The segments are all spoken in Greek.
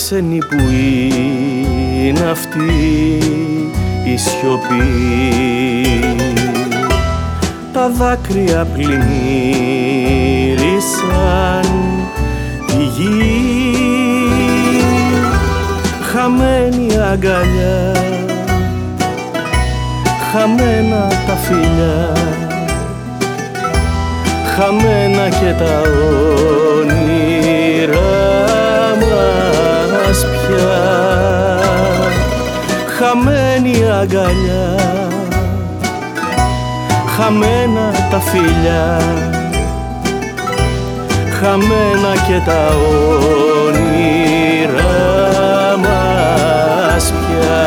ξένη που είναι αυτή η σιωπή. Τα δάκρυα πλημμύρισαν τη γη, χαμένη αγκαλιά, χαμένα τα φιλιά, χαμένα και τα όνειρά μας πια. Χαμένη αγκαλιά, χαμένα τα φιλιά, χαμένα και τα όνειρά μας πια.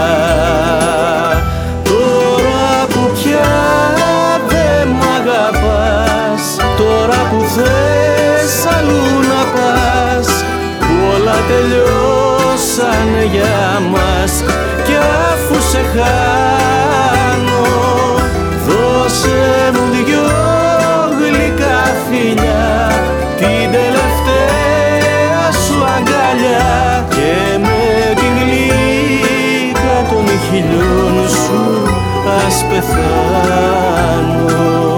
Τώρα που πια δεν μ' αγαπάς, τώρα που θες αλλού να πας, που όλα τελειώσανε για μας, κι αφού σε χάνω, δώσε μου δυο γλυκά φιλιά, την τελευταία σου αγκαλιά, και με τη γλύκα των χιλιών σου ας πεθάνω.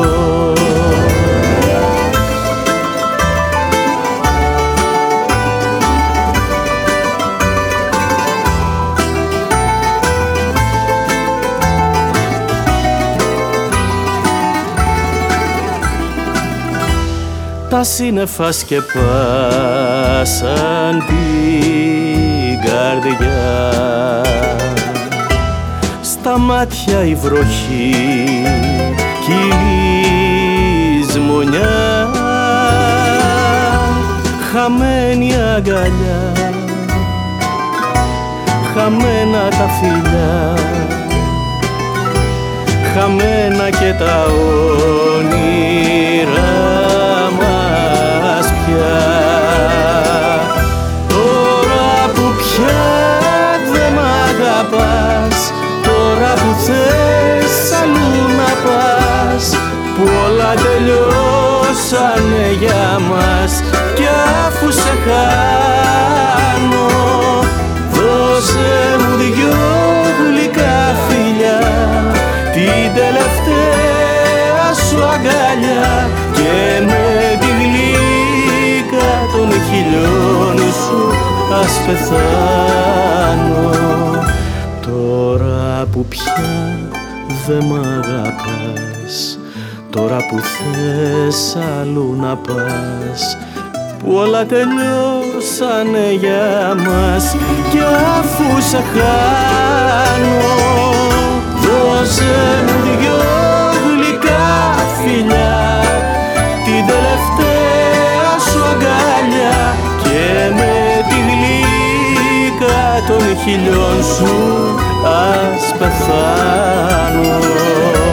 Τα σύννεφα σκεπάσαν την καρδιά, στα μάτια η βροχή κι η λησμονιά, χαμένη αγκαλιά, χαμένα τα φιλιά, χαμένα και τα όνειρά μας πια. Τώρα που πια δεν μ' αγαπάς, τώρα που θες αλλού να πας, που όλα τελειώσανε για μας, κι αφού σε χάνω, δώσε μου δυο γλυκά φιλιά, την τελευταία σου αγκαλιά, και με τη γλύκα των χιλιών σου ας πεθάνω. Τώρα που πια δε μ' αγαπάς, τώρα που θες αλλού να πας, που όλα τελειώσανε για μας, κι αφού σε χάνω, δώσε μου δυο γλυκά φιλιά, την τελευταία σου αγκαλιά, και με τη γλύκα των χιλιών σου ας πεθάνω.